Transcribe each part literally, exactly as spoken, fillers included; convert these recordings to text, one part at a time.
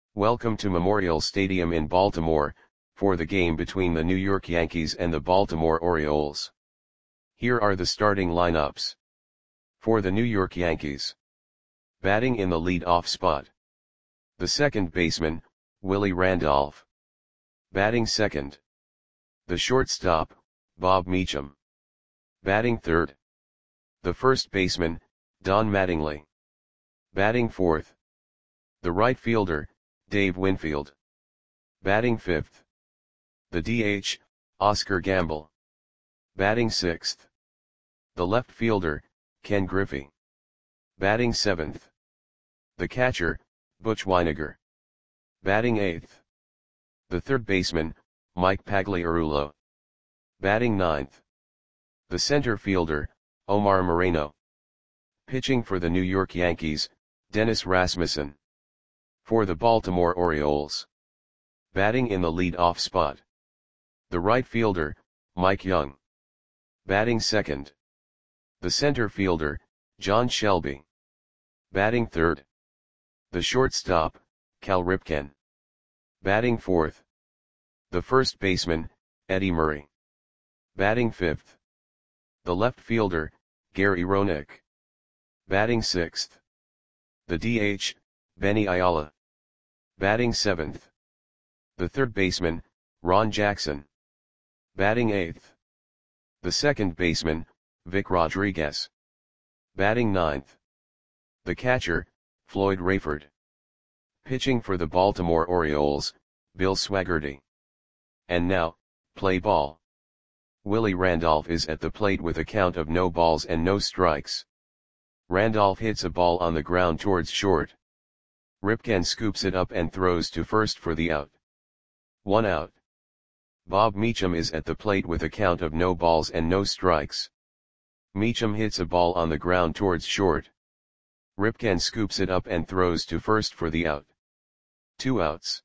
Welcome to Memorial Stadium in Baltimore, for the game between the New York Yankees and the Baltimore Orioles. Here are the starting lineups. For the New York Yankees. Batting in the lead-off spot. The second baseman, Willie Randolph. Batting second. The shortstop, Bob Meacham. Batting third. The first baseman, Don Mattingly. Batting fourth. The right fielder, Dave Winfield. Batting fifth. The D H, Oscar Gamble. Batting sixth. The left fielder, Ken Griffey. Batting seventh. The catcher, Butch Wynegar. Batting eighth. The third baseman, Mike Pagliarulo. Batting ninth. The center fielder, Omar Moreno. Pitching for the New York Yankees, Dennis Rasmussen. For the Baltimore Orioles. Batting in the lead-off spot. The right fielder, Mike Young. Batting second. The center fielder, John Shelby. Batting third. The shortstop, Cal Ripken. Batting fourth. The first baseman, Eddie Murray. Batting fifth. The left fielder, Gary Roenick. Batting sixth. The D H, Benny Ayala. Batting seventh. The third baseman, Ron Jackson. Batting eighth. The second baseman, Vic Rodriguez. Batting ninth. The catcher, Floyd Rayford. Pitching for the Baltimore Orioles, Bill Swaggerty. And now, play ball. Willie Randolph is at the plate with a count of no balls and no strikes. Randolph hits a ball on the ground towards short. Ripken scoops it up and throws to first for the out. One out. Bob Meacham is at the plate with a count of no balls and no strikes. Meacham hits a ball on the ground towards short. Ripken scoops it up and throws to first for the out. Two outs.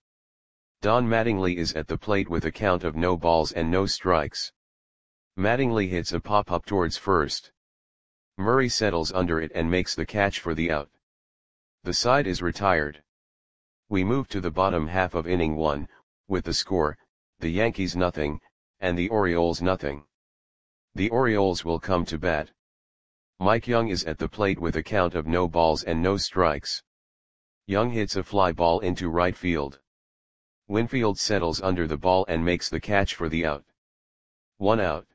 Don Mattingly is at the plate with a count of no balls and no strikes. Mattingly hits a pop-up towards first. Murray settles under it and makes the catch for the out. The side is retired. We move to the bottom half of inning one, with the score, the Yankees nothing, and the Orioles nothing. The Orioles will come to bat. Mike Young is at the plate with a count of no balls and no strikes. Young hits a fly ball into right field. Winfield settles under the ball and makes the catch for the out. One out.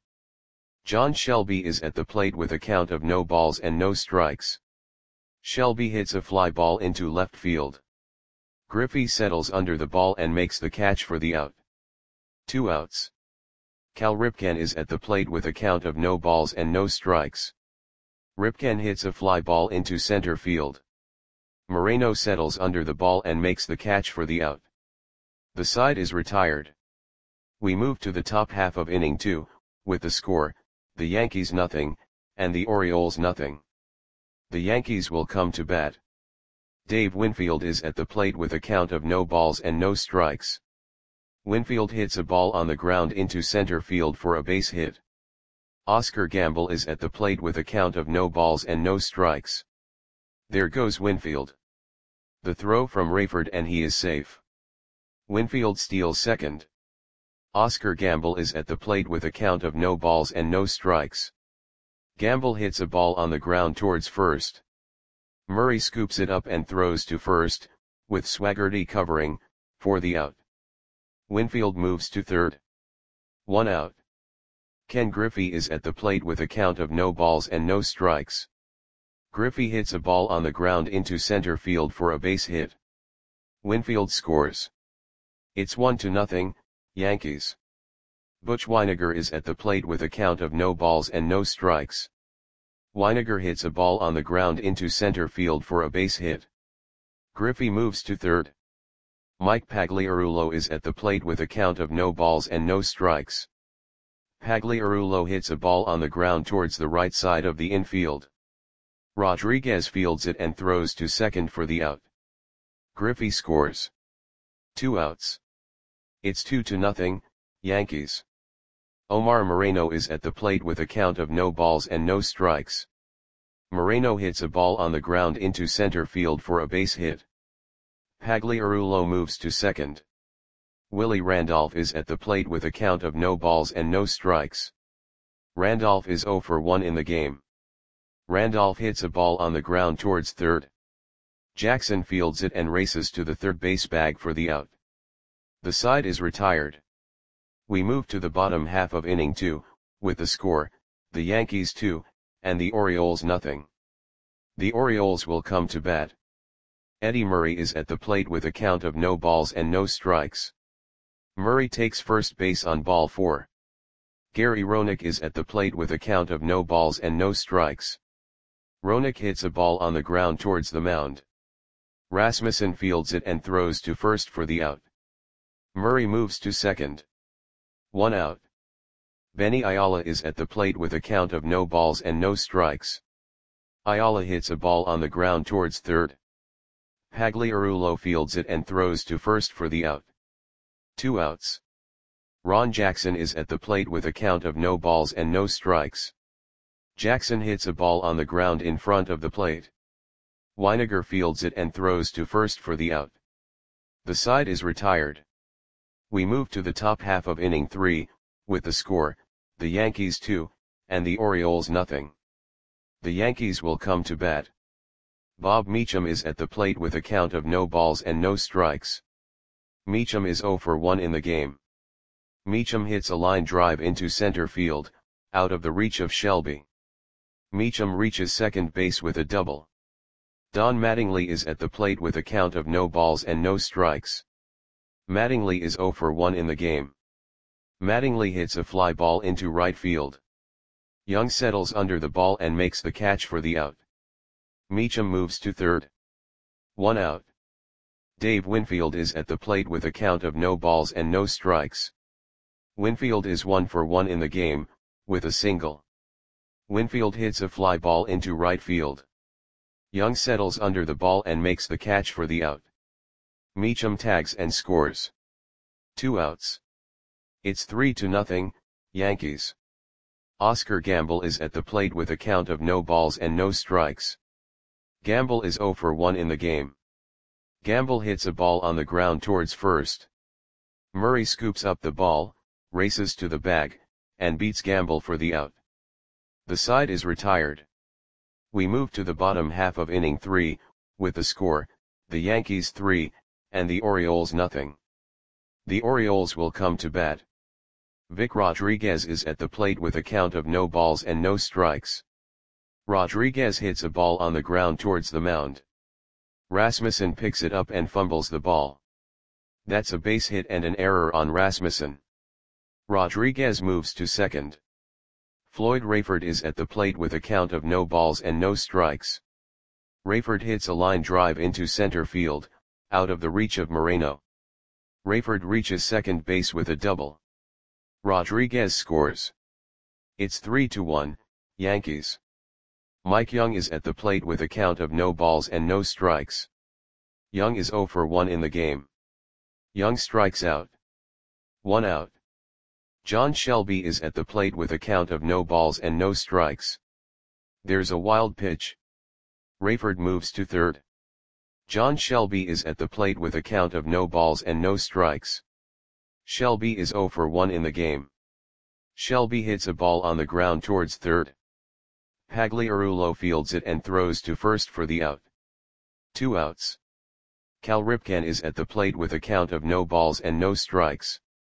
John Shelby is at the plate with a count of no balls and no strikes. Shelby hits a fly ball into left field. Griffey settles under the ball and makes the catch for the out. Two outs. Cal Ripken is at the plate with a count of no balls and no strikes. Ripken hits a fly ball into center field. Moreno settles under the ball and makes the catch for the out. The side is retired. We move to the top half of inning two, with the score, the Yankees nothing, and the Orioles nothing. The Yankees will come to bat. Dave Winfield is at the plate with a count of no balls and no strikes. Winfield hits a ball on the ground into center field for a base hit. Oscar Gamble is at the plate with a count of no balls and no strikes. There goes Winfield. The throw from Rayford and he is safe. Winfield steals second. Oscar Gamble is at the plate with a count of no balls and no strikes. Gamble hits a ball on the ground towards first. Murray scoops it up and throws to first, with Swaggerty covering, for the out. Winfield moves to third. One out. Ken Griffey is at the plate with a count of no balls and no strikes. Griffey hits a ball on the ground into center field for a base hit. Winfield scores. It's one to nothing, Yankees. Butch Wynegar is at the plate with a count of no balls and no strikes. Wynegar hits a ball on the ground into center field for a base hit. Griffey moves to third. Mike Pagliarulo is at the plate with a count of no balls and no strikes. Pagliarulo hits a ball on the ground towards the right side of the infield. Rodriguez fields it and throws to second for the out. Griffey scores. Two outs. It's two to nothing, Yankees. Omar Moreno is at the plate with a count of no balls and no strikes. Moreno hits a ball on the ground into center field for a base hit. Pagliarulo moves to second. Willie Randolph is at the plate with a count of no balls and no strikes. Randolph is zero for one in the game. Randolph hits a ball on the ground towards third. Jackson fields it and races to the third base bag for the out. The side is retired. We move to the bottom half of inning two, with the score, the Yankees two, and the Orioles nothing. The Orioles will come to bat. Eddie Murray is at the plate with a count of no balls and no strikes. Murray takes first base on ball four. Gary Roenick is at the plate with a count of no balls and no strikes. Roenick hits a ball on the ground towards the mound. Rasmussen fields it and throws to first for the out. Murray moves to second. One out. Benny Ayala is at the plate with a count of no balls and no strikes. Ayala hits a ball on the ground towards third. Pagliarulo fields it and throws to first for the out. Two outs. Ron Jackson is at the plate with a count of no balls and no strikes. Jackson hits a ball on the ground in front of the plate. Weiniger fields it and throws to first for the out. The side is retired. We move to the top half of inning three, with the score, the Yankees two, and the Orioles nothing. The Yankees will come to bat. Bob Meacham is at the plate with a count of no balls and no strikes. Meacham is zero for one in the game. Meacham hits a line drive into center field, out of the reach of Shelby. Meacham reaches second base with a double. Don Mattingly is at the plate with a count of no balls and no strikes. Mattingly is zero for one in the game. Mattingly hits a fly ball into right field. Young settles under the ball and makes the catch for the out. Meacham moves to third. One out. Dave Winfield is at the plate with a count of no balls and no strikes. Winfield is one for one in the game, with a single. Winfield hits a fly ball into right field. Young settles under the ball and makes the catch for the out. Meacham tags and scores. Two outs. It's three to nothing, Yankees. Oscar Gamble is at the plate with a count of no balls and no strikes. Gamble is zero for one in the game. Gamble hits a ball on the ground towards first. Murray scoops up the ball, races to the bag, and beats Gamble for the out. The side is retired. We move to the bottom half of inning three, with the score, the Yankees three, and the Orioles nothing. The Orioles will come to bat. Vic Rodriguez is at the plate with a count of no balls and no strikes. Rodriguez hits a ball on the ground towards the mound. Rasmussen picks it up and fumbles the ball. That's a base hit and an error on Rasmussen. Rodriguez moves to second. Floyd Rayford is at the plate with a count of no balls and no strikes. Rayford hits a line drive into center field, out of the reach of Moreno. Rayford reaches second base with a double. Rodriguez scores. It's three to one, Yankees. Mike Young is at the plate with a count of no balls and no strikes. Young is zero for one in the game. Young strikes out. One out. John Shelby is at the plate with a count of no balls and no strikes. There's a wild pitch. Rayford moves to third. John Shelby is at the plate with a count of no balls and no strikes. Shelby is zero for one in the game. Shelby hits a ball on the ground towards third. Pagliarulo fields it and throws to first for the out. Two outs. Cal Ripken is at the plate with a count of no balls and no strikes.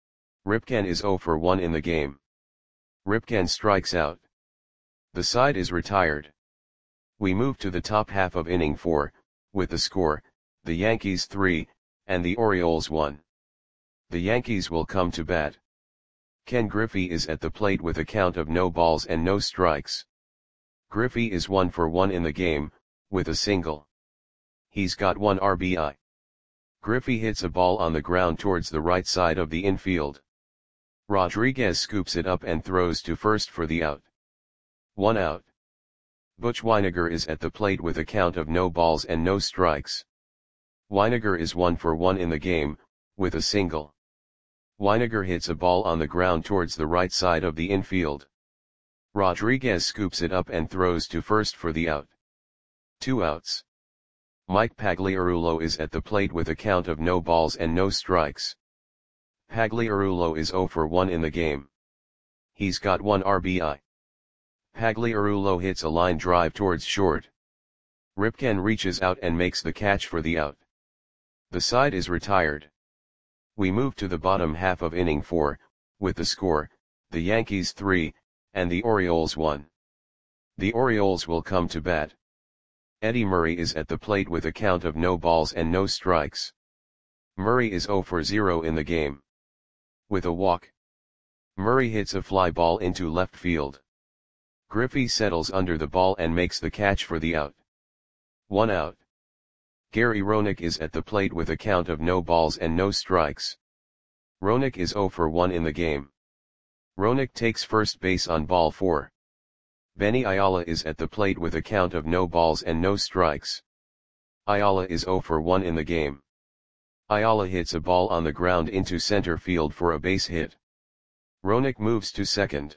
Ripken is zero for one in the game. Ripken strikes out. The side is retired. We move to the top half of inning four, with the score, the Yankees three, and the Orioles one. The Yankees will come to bat. Ken Griffey is at the plate with a count of no balls and no strikes. Griffey is one for one in the game, with a single. He's got one R B I. Griffey hits a ball on the ground towards the right side of the infield. Rodriguez scoops it up and throws to first for the out. One out. Butch Weiniger is at the plate with a count of no balls and no strikes. Weiniger is one for one in the game, with a single. Weiniger hits a ball on the ground towards the right side of the infield. Rodriguez scoops it up and throws to first for the out. Two outs. Mike Pagliarulo is at the plate with a count of no balls and no strikes. Pagliarulo is zero for one in the game. He's got one R B I. Pagliarulo hits a line drive towards short. Ripken reaches out and makes the catch for the out. The side is retired. We move to the bottom half of inning four, with the score, the Yankees three, and the Orioles one. The Orioles will come to bat. Eddie Murray is at the plate with a count of no balls and no strikes. Murray is zero for zero in the game. With a walk, Murray hits a fly ball into left field. Griffey settles under the ball and makes the catch for the out. One out. Gary Roenick is at the plate with a count of no balls and no strikes. Roenick is zero for one in the game. Roenick takes first base on ball four. Benny Ayala is at the plate with a count of no balls and no strikes. Ayala is zero for one in the game. Ayala hits a ball on the ground into center field for a base hit. Roenick moves to second.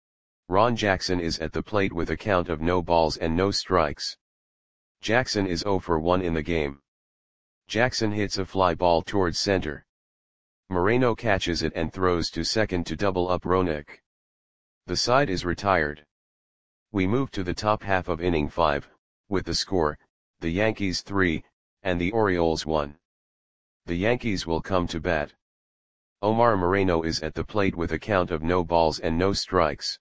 Ron Jackson is at the plate with a count of no balls and no strikes. Jackson is zero for one in the game. Jackson hits a fly ball towards center. Moreno catches it and throws to second to double up Roenick. The side is retired. We move to the top half of inning five, with the score, the Yankees three, and the Orioles one. The Yankees will come to bat. Omar Moreno is at the plate with a count of no balls and no strikes.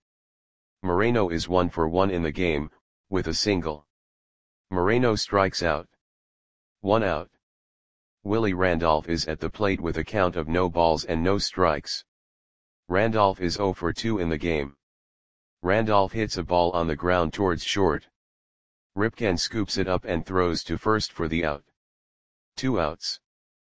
Moreno is one for one in the game, with a single. Moreno strikes out. One out. Willie Randolph is at the plate with a count of no balls and no strikes. Randolph is zero for two in the game. Randolph hits a ball on the ground towards short. Ripken scoops it up and throws to first for the out. Two outs.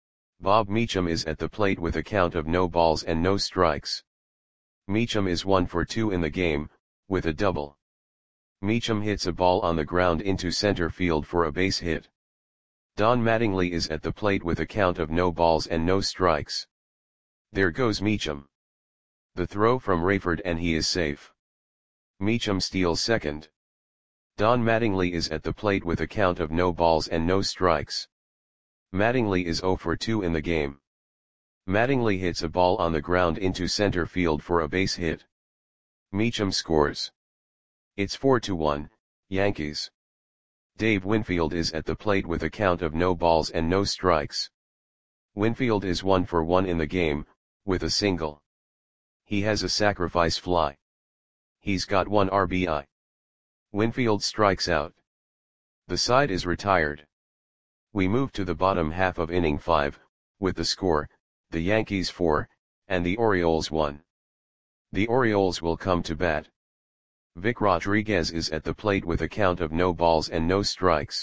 Bob Meacham is at the plate with a count of no balls and no strikes. Meacham is one for two in the game, with a double. Meacham hits a ball on the ground into center field for a base hit. Don Mattingly is at the plate with a count of no balls and no strikes. There goes Meacham. The throw from Rayford and he is safe. Meacham steals second. Don Mattingly is at the plate with a count of no balls and no strikes. Mattingly is zero for two in the game. Mattingly hits a ball on the ground into center field for a base hit. Meacham scores. It's four to one, Yankees. Dave Winfield is at the plate with a count of no balls and no strikes. Winfield is one for one in the game, with a single. He has a sacrifice fly. He's got one R B I. Winfield strikes out. The side is retired. We move to the bottom half of inning five, with the score, the Yankees four, and the Orioles one. The Orioles will come to bat. Vic Rodriguez is at the plate with a count of no balls and no strikes.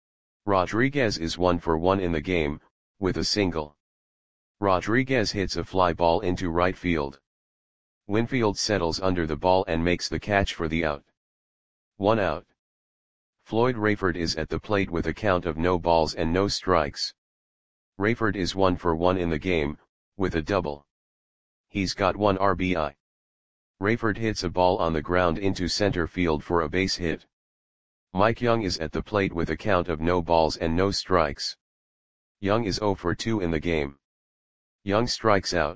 Rodriguez is one for one in the game, with a single. Rodriguez hits a fly ball into right field. Winfield settles under the ball and makes the catch for the out. One out. Floyd Rayford is at the plate with a count of no balls and no strikes. Rayford is one for one in the game, with a double. He's got one R B I. Rayford hits a ball on the ground into center field for a base hit. Mike Young is at the plate with a count of no balls and no strikes. Young is zero for two in the game. Young strikes out.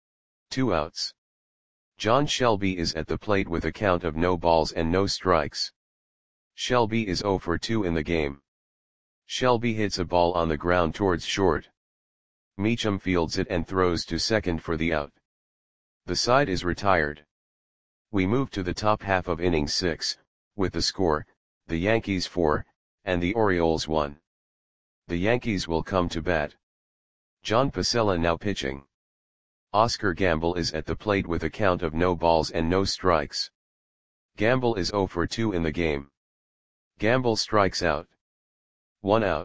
Two outs. John Shelby is at the plate with a count of no balls and no strikes. Shelby is zero for two in the game. Shelby hits a ball on the ground towards short. Meacham fields it and throws to second for the out. The side is retired. We move to the top half of inning six, with the score, the Yankees four, and the Orioles one. The Yankees will come to bat. John Pacella now pitching. Oscar Gamble is at the plate with a count of no balls and no strikes. Gamble is zero for two in the game. Gamble strikes out. One out.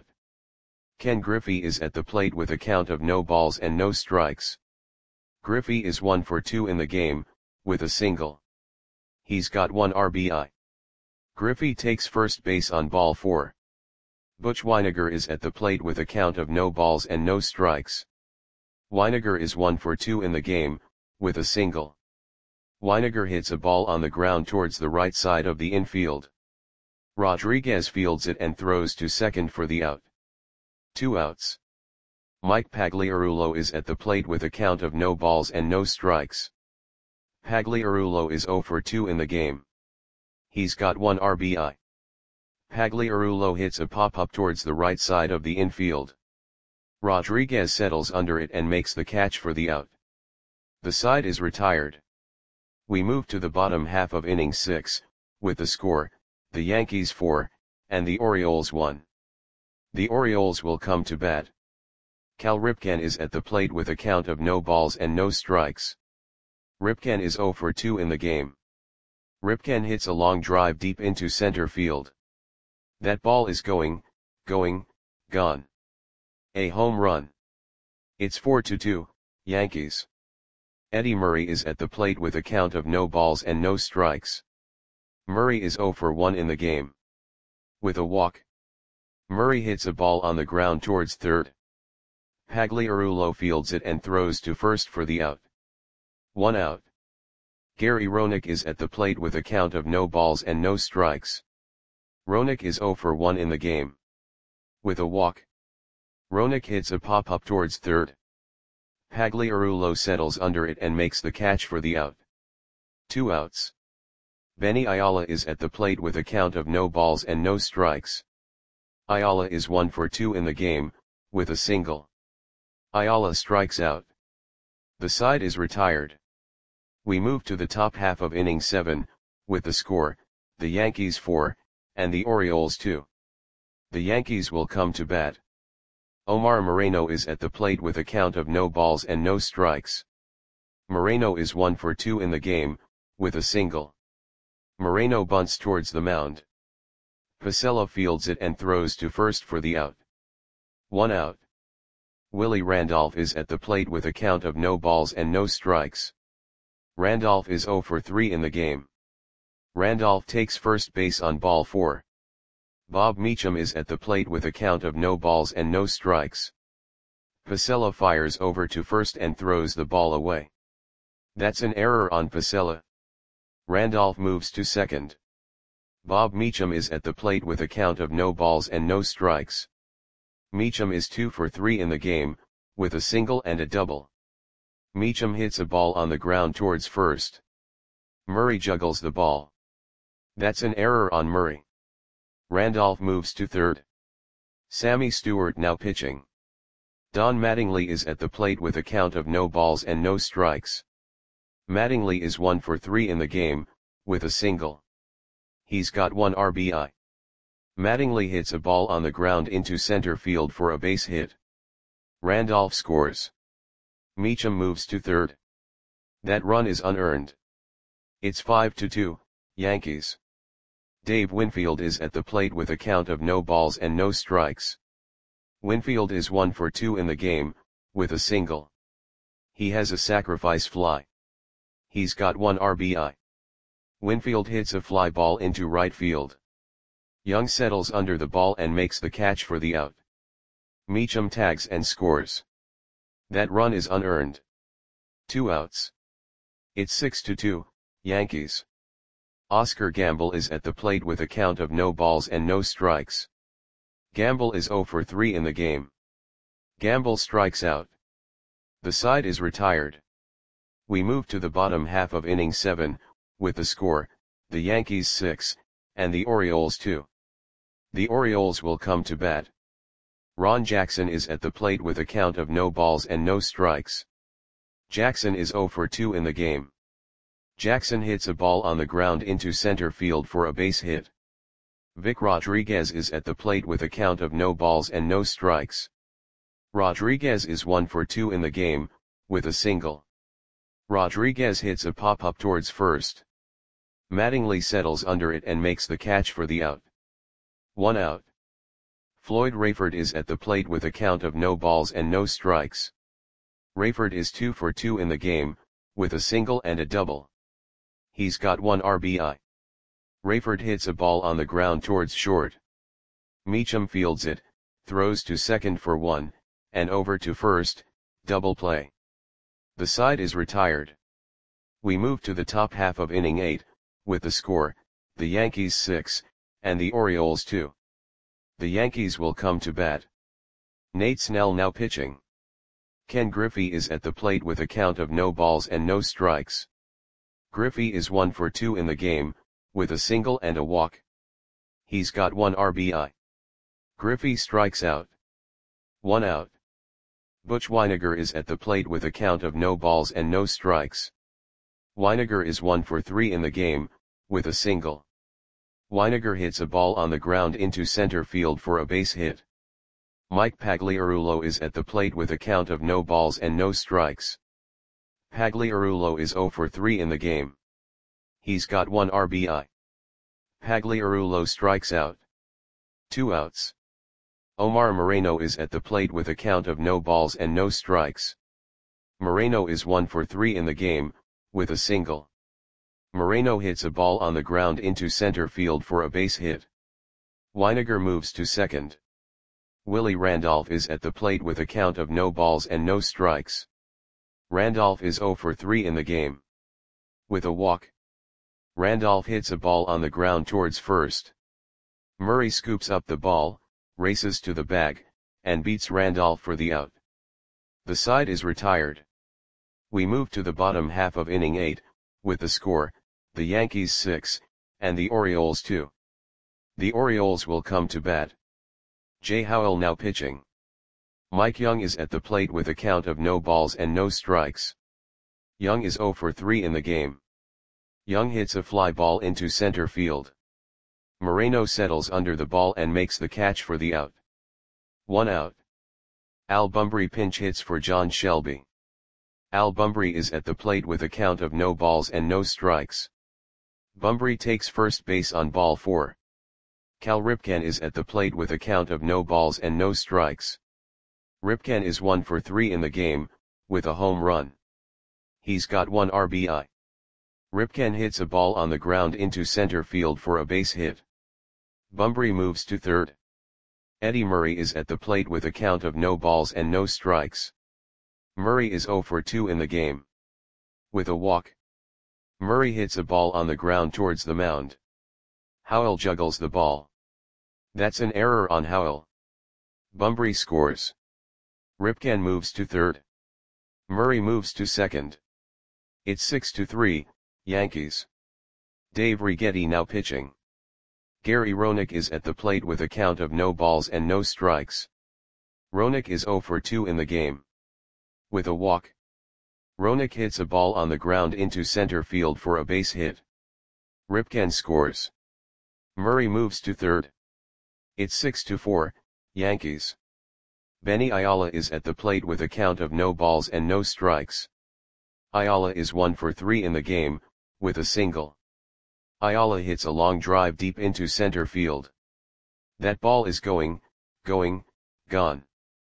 Ken Griffey is at the plate with a count of no balls and no strikes. Griffey is one for two in the game, with a single. He's got one R B I. Griffey takes first base on ball four. Butch Weiniger is at the plate with a count of no balls and no strikes. Weiniger is one for two in the game, with a single. Weiniger hits a ball on the ground towards the right side of the infield. Rodriguez fields it and throws to second for the out. Two outs. Mike Pagliarulo is at the plate with a count of no balls and no strikes. Pagliarulo is oh for two in the game. He's got one R B I. Pagliarulo hits a pop-up towards the right side of the infield. Rodriguez settles under it and makes the catch for the out. The side is retired. We move to the bottom half of inning six, with the score, the Yankees four, and the Orioles one. The Orioles will come to bat. Cal Ripken is at the plate with a count of no balls and no strikes. Ripken is oh for two in the game. Ripken hits a long drive deep into center field. That ball is going, going, gone. A home run. It's four to two, Yankees. Eddie Murray is at the plate with a count of no balls and no strikes. Murray is oh for one in the game. With a walk. Murray hits a ball on the ground towards third. Pagliarulo fields it and throws to first for the out. One out. Gary Roenick is at the plate with a count of no balls and no strikes. Roenick is oh for one in the game. With a walk. Roenick hits a pop-up towards third. Pagliarulo settles under it and makes the catch for the out. Two outs. Benny Ayala is at the plate with a count of no balls and no strikes. Ayala is one for two in the game, with a single. Ayala strikes out. The side is retired. We move to the top half of inning seven, with the score, the Yankees four, and the Orioles two. The Yankees will come to bat. Omar Moreno is at the plate with a count of no balls and no strikes. Moreno is one for two in the game, with a single. Moreno bunts towards the mound. Pacella fields it and throws to first for the out. One out. Willie Randolph is at the plate with a count of no balls and no strikes. Randolph is oh for three in the game. Randolph takes first base on ball four. Bob Meacham is at the plate with a count of no balls and no strikes. Pacella fires over to first and throws the ball away. That's an error on Pacella. Randolph moves to second. Bob Meacham is at the plate with a count of no balls and no strikes. Meacham is two for three in the game, with a single and a double. Meacham hits a ball on the ground towards first. Murray juggles the ball. That's an error on Murray. Randolph moves to third. Sammy Stewart now pitching. Don Mattingly is at the plate with a count of no balls and no strikes. Mattingly is one for three in the game, with a single. He's got one R B I. Mattingly hits a ball on the ground into center field for a base hit. Randolph scores. Meacham moves to third. That run is unearned. It's five to two, Yankees. Dave Winfield is at the plate with a count of no balls and no strikes. Winfield is one for two in the game, with a single. He has a sacrifice fly. He's got one R B I. Winfield hits a fly ball into right field. Young settles under the ball and makes the catch for the out. Meacham tags and scores. That run is unearned. Two outs. It's six to two, Yankees. Oscar Gamble is at the plate with a count of no balls and no strikes. Gamble is oh for three in the game. Gamble strikes out. The side is retired. We move to the bottom half of inning seven, with the score, the Yankees six, and the Orioles two. The Orioles will come to bat. Ron Jackson is at the plate with a count of no balls and no strikes. Jackson is oh for two in the game. Jackson hits a ball on the ground into center field for a base hit. Vic Rodriguez is at the plate with a count of no balls and no strikes. Rodriguez is one for two in the game, with a single. Rodriguez hits a pop-up towards first. Mattingly settles under it and makes the catch for the out. One out. Floyd Rayford is at the plate with a count of no balls and no strikes. Rayford is two for two in the game, with a single and a double. He's got one R B I. Rayford hits a ball on the ground towards short. Meacham fields it, throws to second for one, and over to first, double play. The side is retired. We move to the top half of inning eight, with the score, the Yankees six, and the Orioles two. The Yankees will come to bat. Nate Snell now pitching. Ken Griffey is at the plate with a count of no balls and no strikes. Griffey is one for two in the game, with a single and a walk. He's got one R B I. Griffey strikes out. One out. Butch Wynegar is at the plate with a count of no balls and no strikes. Wynegar is one for three in the game, with a single. Wynegar hits a ball on the ground into center field for a base hit. Mike Pagliarulo is at the plate with a count of no balls and no strikes. Pagliarulo is zero for three in the game. He's got one R B I. Pagliarulo strikes out. Two outs. Omar Moreno is at the plate with a count of no balls and no strikes. Moreno is one for three in the game, with a single. Moreno hits a ball on the ground into center field for a base hit. Wynegar moves to second. Willie Randolph is at the plate with a count of no balls and no strikes. Randolph is zero for three in the game. With a walk. Randolph hits a ball on the ground towards first. Murray scoops up the ball, races to the bag, and beats Randolph for the out. The side is retired. We move to the bottom half of inning eight, with the score, the Yankees six, and the Orioles two. The Orioles will come to bat. Jay Howell now pitching. Mike Young is at the plate with a count of no balls and no strikes. Young is zero for three in the game. Young hits a fly ball into center field. Moreno settles under the ball and makes the catch for the out. One out. Al Bumbry pinch hits for John Shelby. Al Bumbry is at the plate with a count of no balls and no strikes. Bumbry takes first base on ball four. Cal Ripken is at the plate with a count of no balls and no strikes. Ripken is one for three in the game, with a home run. He's got one R B I. Ripken hits a ball on the ground into center field for a base hit. Bumbry moves to third. Eddie Murray is at the plate with a count of no balls and no strikes. Murray is zero for two in the game. With a walk. Murray hits a ball on the ground towards the mound. Howell juggles the ball. That's an error on Howell. Bumbry scores. Ripken moves to third. Murray moves to second. It's six to three, Yankees. Dave Righetti now pitching. Gary Roenick is at the plate with a count of no balls and no strikes. Roenick is zero for two in the game. With a walk. Roenick hits a ball on the ground into center field for a base hit. Ripken scores. Murray moves to third. It's six to four, Yankees. Benny Ayala is at the plate with a count of no balls and no strikes. Ayala is one for three in the game, with a single. Ayala hits a long drive deep into center field. That ball is going, going, gone.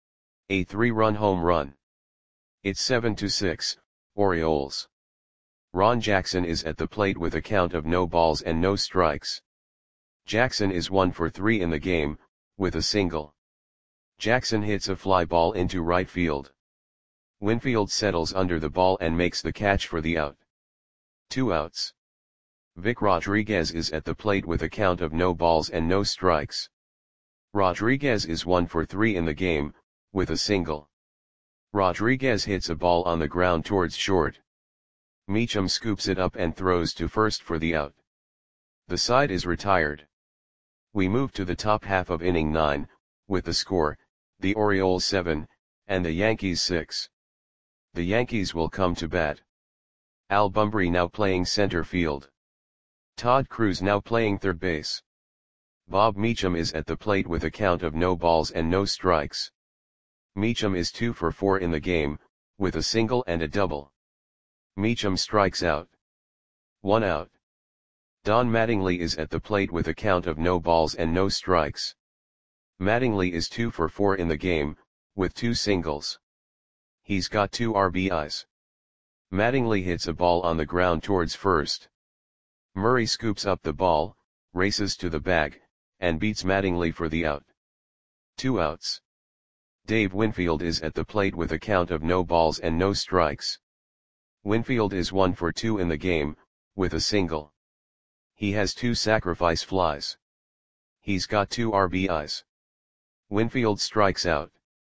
A three-run home run. It's seven to six, Orioles. Ron Jackson is at the plate with a count of no balls and no strikes. Jackson is one for three in the game, with a single. Jackson hits a fly ball into right field. Winfield settles under the ball and makes the catch for the out. Two outs. Vic Rodriguez is at the plate with a count of no balls and no strikes. Rodriguez is one for three in the game, with a single. Rodriguez hits a ball on the ground towards short. Meacham scoops it up and throws to first for the out. The side is retired. We move to the top half of inning nine, with the score, the Orioles seven, and the Yankees six. The Yankees will come to bat. Al Bumbry now playing center field. Todd Cruz now playing third base. Bob Meacham is at the plate with a count of no balls and no strikes. Meacham is two for four in the game, with a single and a double. Meacham strikes out. One out. Don Mattingly is at the plate with a count of no balls and no strikes. Mattingly is two for four in the game, with two singles. He's got two R B Is. Mattingly hits a ball on the ground towards first. Murray scoops up the ball, races to the bag, and beats Mattingly for the out. Two outs. Dave Winfield is at the plate with a count of no balls and no strikes. Winfield is one for two in the game, with a single. He has two sacrifice flies. He's got two R B Is. Winfield strikes out.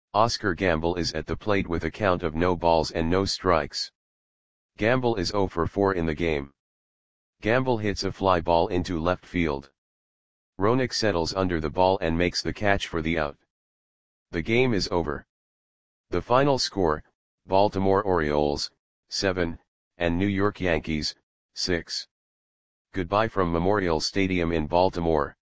Oscar Gamble is at the plate with a count of no balls and no strikes. Gamble is zero for four in the game. Gamble hits a fly ball into left field. Roenick settles under the ball and makes the catch for the out. The game is over. The final score, Baltimore Orioles, seven, and New York Yankees, six. Goodbye from Memorial Stadium in Baltimore.